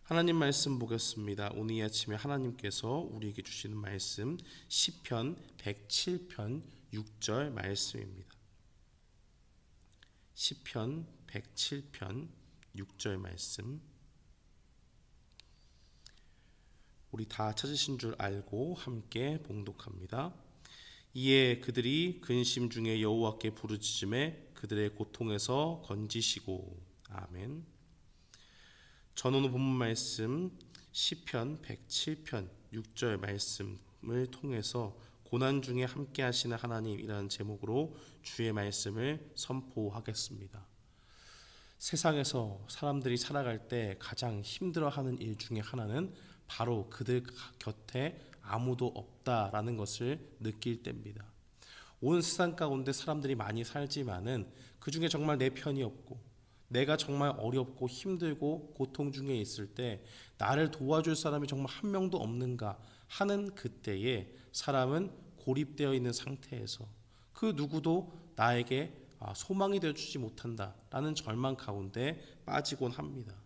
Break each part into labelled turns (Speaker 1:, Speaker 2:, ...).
Speaker 1: 하나님 말씀 보겠습니다. 오늘 이 아침에 하나님께서 우리에게 주시는 말씀 시편 107편 6절 말씀입니다. 시편 107편 6절 말씀, 우리 다 찾으신 줄 알고 함께 봉독합니다. 이에 그들이 근심 중에 여호와께 부르짖음에 그들의 고통에서 건지시고. 아멘. 저는 오늘 본문 말씀 시편 107편 6절 말씀을 통해서 고난 중에 함께 하시는 하나님이라는 제목으로 주의 말씀을 선포하겠습니다. 세상에서 사람들이 살아갈 때 가장 힘들어하는 일 중에 하나는 바로 그들 곁에 아무도 없다라는 것을 느낄 때입니다. 온 세상 가운데 사람들이 많이 살지만은 그 중에 정말 내 편이 없고 내가 정말 어렵고 힘들고 고통 중에 있을 때 나를 도와줄 사람이 정말 한 명도 없는가 하는 그때에 사람은 고립되어 있는 상태에서 그 누구도 나에게 소망이 되어주지 못한다라는 절망 가운데 빠지곤 합니다.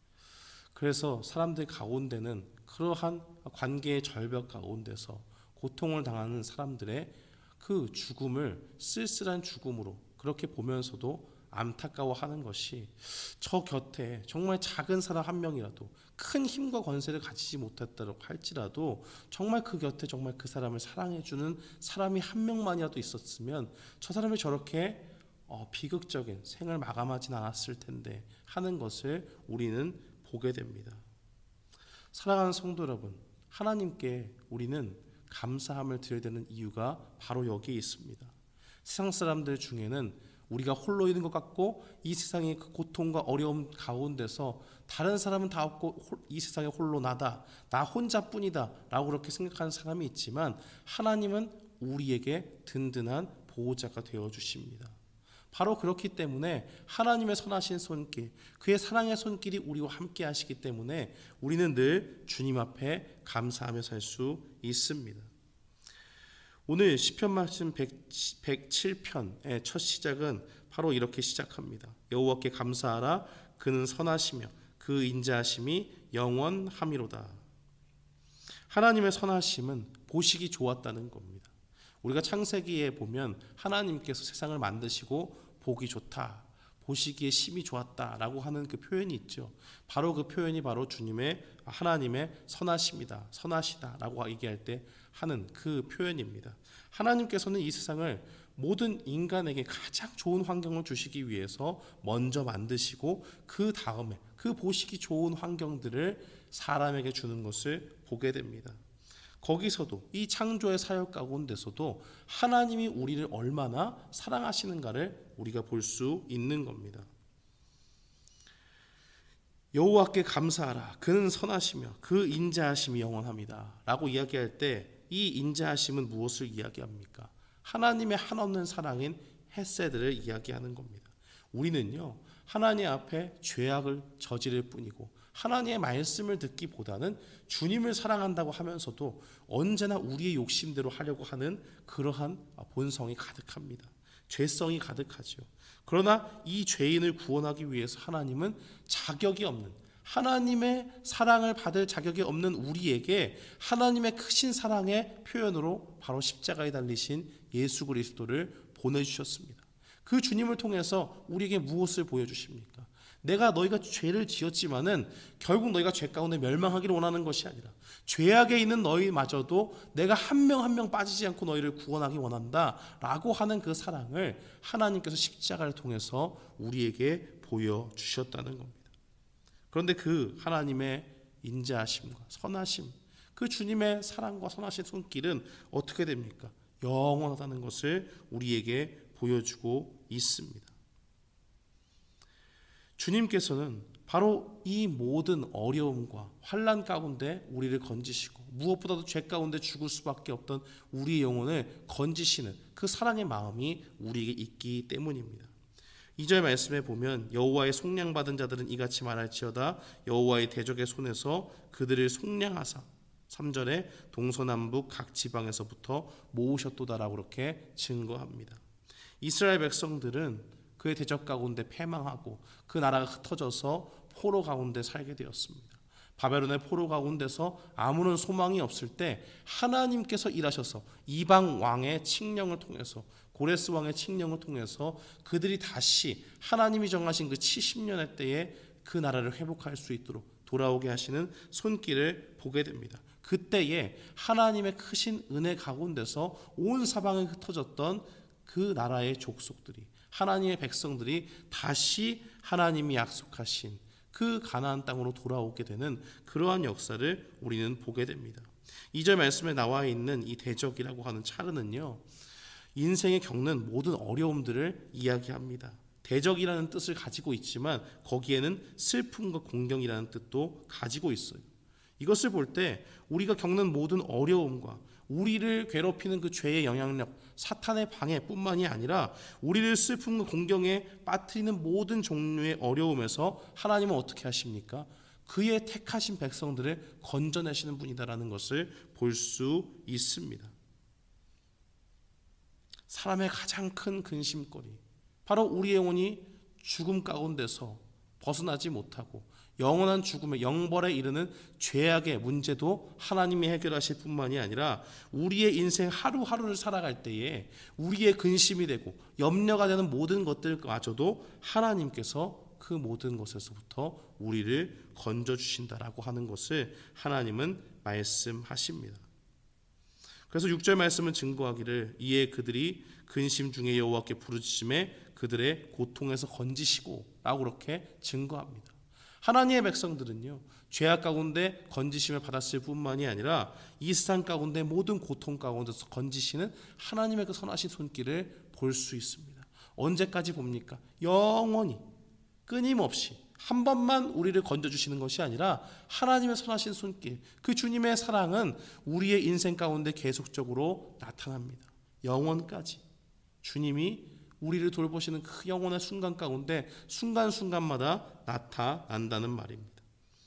Speaker 1: 그래서 사람들 가운데는 그러한 관계의 절벽 가운데서 고통을 당하는 사람들의 그 죽음을 쓸쓸한 죽음으로 그렇게 보면서도 안타까워하는 것이, 저 곁에 정말 작은 사람 한 명이라도 큰 힘과 권세를 가지지 못했다고 할지라도 정말 그 곁에 정말 그 사람을 사랑해주는 사람이 한 명만이라도 있었으면 저 사람이 저렇게 비극적인 생을 마감하진 않았을 텐데 하는 것을 우리는 보게 됩니다. 사랑하는 성도 여러분, 하나님께 우리는 감사함을 드려야 되는 이유가 바로 여기에 있습니다. 세상 사람들 중에는 우리가 홀로 있는 것 같고 이 세상의 그 고통과 어려움 가운데서 다른 사람은 다 없고 이 세상에 홀로 나다, 나 혼자뿐이다 라고 그렇게 생각하는 사람이 있지만 하나님은 우리에게 든든한 보호자가 되어주십니다. 바로 그렇기 때문에 하나님의 선하신 손길, 그의 사랑의 손길이 우리와 함께 하시기 때문에 우리는 늘 주님 앞에 감사하며 살 수 있습니다. 오늘 시편 말씀 107편의 첫 시작은 바로 이렇게 시작합니다. 여호와께 감사하라. 그는 선하시며 그 인자하심이 영원함이로다. 하나님의 선하심은 보시기 좋았다는 겁니다. 우리가 창세기에 보면 하나님께서 세상을 만드시고 보기 좋다, 보시기에 심히 좋았다라고 하는 그 표현이 있죠. 바로 그 표현이 바로 주님의 하나님의 선하심이다, 선하시다라고 얘기할 때 하는 그 표현입니다. 하나님께서는 이 세상을 모든 인간에게 가장 좋은 환경을 주시기 위해서 먼저 만드시고 그 다음에 그 보시기 좋은 환경들을 사람에게 주는 것을 보게 됩니다. 거기서도 이 창조의 사역 가운데서도 하나님이 우리를 얼마나 사랑하시는가를 우리가 볼 수 있는 겁니다. 여호와께 감사하라. 그는 선하시며 그 인자하심이 영원합니다 라고 이야기할 때 이 인자하심은 무엇을 이야기합니까? 하나님의 한없는 사랑인 헤세드를 이야기하는 겁니다. 우리는요, 하나님 앞에 죄악을 저지를 뿐이고 하나님의 말씀을 듣기보다는 주님을 사랑한다고 하면서도 언제나 우리의 욕심대로 하려고 하는 그러한 본성이 가득합니다. 죄성이 가득하죠. 그러나 이 죄인을 구원하기 위해서 하나님은 자격이 없는, 하나님의 사랑을 받을 자격이 없는 우리에게 하나님의 크신 사랑의 표현으로 바로 십자가에 달리신 예수 그리스도를 보내주셨습니다. 그 주님을 통해서 우리에게 무엇을 보여주십니까? 너희가 죄를 지었지만은 결국 너희가 죄 가운데 멸망하기를 원하는 것이 아니라 죄악에 있는 너희마저도 내가 한 명 한 명 빠지지 않고 너희를 구원하기 원한다 라고 하는 그 사랑을 하나님께서 십자가를 통해서 우리에게 보여주셨다는 겁니다. 그런데 그 하나님의 인자하심과 선하심, 그 주님의 사랑과 선하신 손길은 어떻게 됩니까? 영원하다는 것을 우리에게 보여주고 있습니다. 주님께서는 바로 이 모든 어려움과 환난 가운데 우리를 건지시고 무엇보다도 죄 가운데 죽을 수밖에 없던 우리의 영혼을 건지시는 그 사랑의 마음이 우리에게 있기 때문입니다. 2절 말씀에 보면 여호와의 속량받은 자들은 이같이 말할지어다. 여호와의 대적의 손에서 그들을 속량하사 3절에 동서남북 각 지방에서부터 모으셨도다라고 그렇게 증거합니다. 이스라엘 백성들은 그의 대적 가운데 패망하고 그 나라가 흩어져서 포로 가운데 살게 되었습니다. 바벨론의 포로 가운데서 아무런 소망이 없을 때 하나님께서 일하셔서 이방 왕의 칙령을 통해서, 고레스 왕의 칙령을 통해서 그들이 다시 하나님이 정하신 그 70년의 때에 그 나라를 회복할 수 있도록 돌아오게 하시는 손길을 보게 됩니다. 그때에 하나님의 크신 은혜 가운데서 온 사방에 흩어졌던 그 나라의 족속들이, 하나님의 백성들이 다시 하나님이 약속하신 그 가나안 땅으로 돌아오게 되는 그러한 역사를 우리는 보게 됩니다. 2절 말씀에 나와 있는 이 대적이라고 하는 차르는요, 인생에 겪는 모든 어려움들을 이야기합니다. 대적이라는 뜻을 가지고 있지만 거기에는 슬픔과 공경이라는 뜻도 가지고 있어요. 이것을 볼 때 우리가 겪는 모든 어려움과 우리를 괴롭히는 그 죄의 영향력, 사탄의 방해뿐만이 아니라 우리를 슬픔과 공경에 빠뜨리는 모든 종류의 어려움에서 하나님은 어떻게 하십니까? 그의 택하신 백성들을 건져내시는 분이다라는 것을 볼 수 있습니다. 사람의 가장 큰 근심거리, 바로 우리의 영혼이 죽음 가운데서 벗어나지 못하고 영원한 죽음의 영벌에 이르는 죄악의 문제도 하나님이 해결하실 뿐만이 아니라 우리의 인생 하루하루를 살아갈 때에 우리의 근심이 되고 염려가 되는 모든 것들마저도 하나님께서 그 모든 것에서부터 우리를 건져주신다라고 하는 것을 하나님은 말씀하십니다. 그래서 6절 말씀은 증거하기를 이에 그들이 근심 중에 여호와께 부르짖음에 그들의 고통에서 건지시고 라고 그렇게 증거합니다. 하나님의 백성들은요, 죄악 가운데 건지심을 받았을 뿐만이 아니라 이 세상 가운데 모든 고통 가운데서 건지시는 하나님의 그 선하신 손길을 볼 수 있습니다. 언제까지 봅니까? 영원히 끊임없이 한 번만 우리를 건져주시는 것이 아니라 하나님의 선하신 손길, 그 주님의 사랑은 우리의 인생 가운데 계속적으로 나타납니다. 영원까지 주님이 우리를 돌보시는 그 영원의 순간 가운데 순간순간마다 나타난다는 말입니다.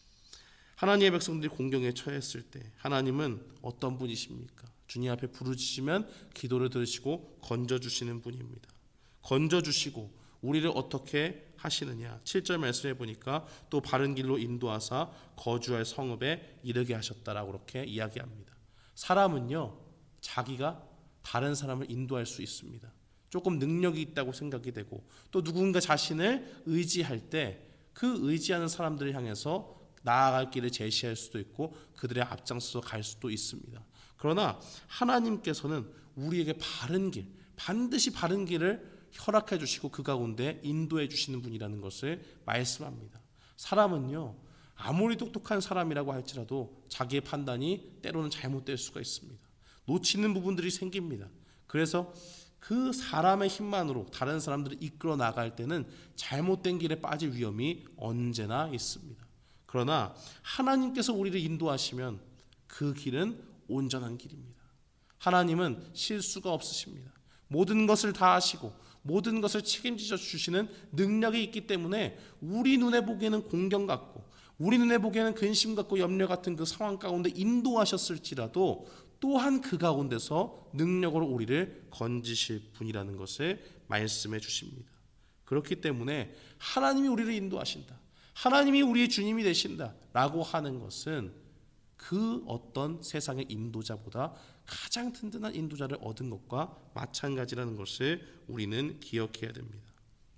Speaker 1: 하나님의 백성들이 공경에 처했을 때 하나님은 어떤 분이십니까? 주님 앞에 부르짖으면 기도를 들으시고 건져주시는 분입니다. 건져주시고 우리를 어떻게 하시느냐? 7절 말씀해 보니까 또 바른 길로 인도하사 거주할 성읍에 이르게 하셨다라고 그렇게 이야기합니다. 사람은요, 자기가 다른 사람을 인도할 수 있습니다. 조금 능력이 있다고 생각이 되고 또 누군가 자신을 의지할 때 그 의지하는 사람들을 향해서 나아갈 길을 제시할 수도 있고 그들의 앞장서서 갈 수도 있습니다. 그러나 하나님께서는 우리에게 바른 길, 반드시 바른 길을 허락해 주시고 그 가운데 인도해 주시는 분이라는 것을 말씀합니다. 사람은요, 아무리 똑똑한 사람이라고 할지라도 자기의 판단이 때로는 잘못될 수가 있습니다. 놓치는 부분들이 생깁니다. 그래서 그 사람의 힘만으로 다른 사람들을 이끌어 나갈 때는 잘못된 길에 빠질 위험이 언제나 있습니다. 그러나 하나님께서 우리를 인도하시면 그 길은 온전한 길입니다. 하나님은 실수가 없으십니다. 모든 것을 다 하시고 모든 것을 책임져 주시는 능력이 있기 때문에 우리 눈에 보기에는 공경 같고 우리 눈에 보기에는 근심 같고 염려 같은 그 상황 가운데 인도하셨을지라도 또한 그 가운데서 능력으로 우리를 건지실 분이라는 것을 말씀해 주십니다. 그렇기 때문에 하나님이 우리를 인도하신다, 하나님이 우리의 주님이 되신다 라고 하는 것은 그 어떤 세상의 인도자보다 가장 든든한 인도자를 얻은 것과 마찬가지라는 것을 우리는 기억해야 됩니다.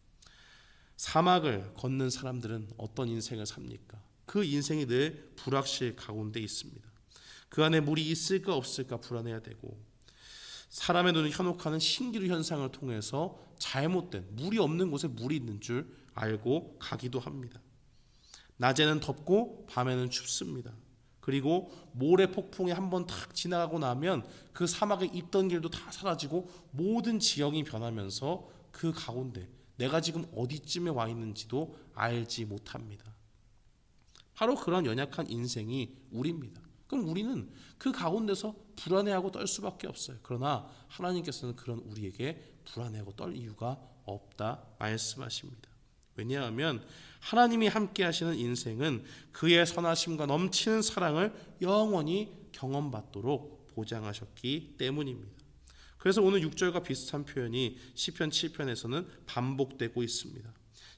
Speaker 1: 사막을 걷는 사람들은 어떤 인생을 삽니까? 그 인생이 늘 불확실 가운데 있습니다. 그 안에 물이 있을까 없을까 불안해야 되고 사람의 눈을 현혹하는 신기루 현상을 통해서 잘못된 물이 없는 곳에 물이 있는 줄 알고 가기도 합니다. 낮에는 덥고 밤에는 춥습니다. 그리고 모래 폭풍이 한번 탁 지나가고 나면 그 사막에 있던 길도 다 사라지고 모든 지형이 변하면서 그 가운데 내가 지금 어디쯤에 와 있는지도 알지 못합니다. 바로 그런 연약한 인생이 우리입니다. 그럼 우리는 그 가운데서 불안해하고 떨 수밖에 없어요. 그러나 하나님께서는 그런 우리에게 불안해하고 떨 이유가 없다 말씀하십니다. 왜냐하면 하나님이 함께 하시는 인생은 그의 선하심과 넘치는 사랑을 영원히 경험받도록 보장하셨기 때문입니다. 그래서 오늘 6절과 비슷한 표현이 시편 7편에서는 반복되고 있습니다.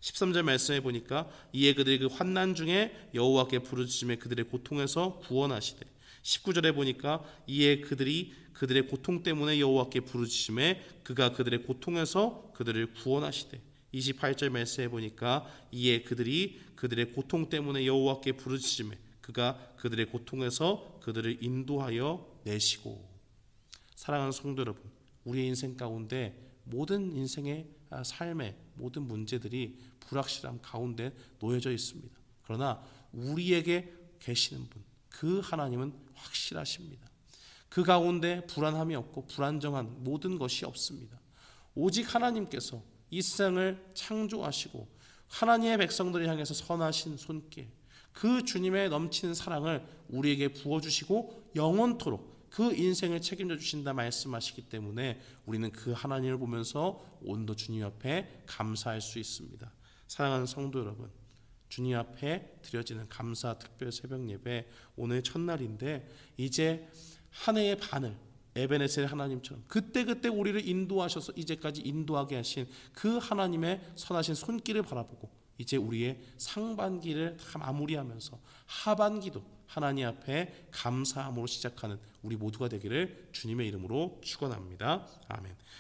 Speaker 1: 13절 말씀해 보니까 이에 그들이 그 환난 중에 여호와께 부르짖음에 그들의 고통에서 구원하시되 19절에 보니까 이에 그들이 그들의 고통 때문에 여호와께 부르짖음에 그가 그들의 고통에서 그들을 구원하시되 28절 말씀해 보니까 이에 그들이 그들의 고통 때문에 여호와께 부르짖음에 그가 그들의 고통에서 그들을 인도하여 내시고. 사랑하는 성도 여러분, 우리의 인생 가운데 모든 인생의 삶의 모든 문제들이 불확실함 가운데 놓여져 있습니다. 그러나 우리에게 계시는 분, 그 하나님은 확실하십니다. 그 가운데 불안함이 없고 불안정한 모든 것이 없습니다. 오직 하나님께서 이 세상을 창조하시고 하나님의 백성들을 향해서 선하신 손길, 그 주님의 넘치는 사랑을 우리에게 부어주시고 영원토록 그 인생을 책임져 주신다 말씀하시기 때문에 우리는 그 하나님을 보면서 온도 주님 앞에 감사할 수 있습니다. 사랑하는 성도 여러분, 주님 앞에 드려지는 감사 특별 새벽 예배 오늘 첫날인데 이제 한 해의 반을 에베네셀 하나님처럼 그때그때 우리를 인도하셔서 이제까지 인도하게 하신 그 하나님의 선하신 손길을 바라보고 이제 우리의 상반기를 다 마무리하면서 하반기도 하나님 앞에 감사함으로 시작하는 우리 모두가 되기를 주님의 이름으로 축원합니다. 아멘.